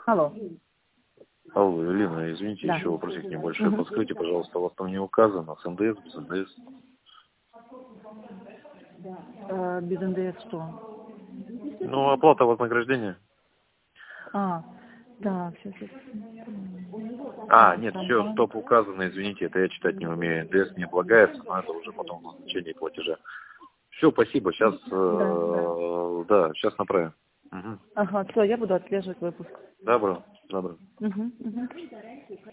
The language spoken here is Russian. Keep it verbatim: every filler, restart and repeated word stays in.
Алло. Алло, Елена, извините, Да. еще вопросик небольшой. Угу. Подскажите, пожалуйста, у вас там не указано, с эн дэ эс, без эн дэ эс? Э, без эн дэ эс что? Ну, оплата вознаграждения. А, так, сейчас, сейчас. А, нет, все, стоп, указано, извините, это я читать не умею. эн дэ эс не облагается, но это уже потом в назначении платежа. Все, спасибо, сейчас, Да, да. э, да, сейчас направим. Угу. Ага, все, я буду отслеживать выпуск. Добро, добро. Угу, угу.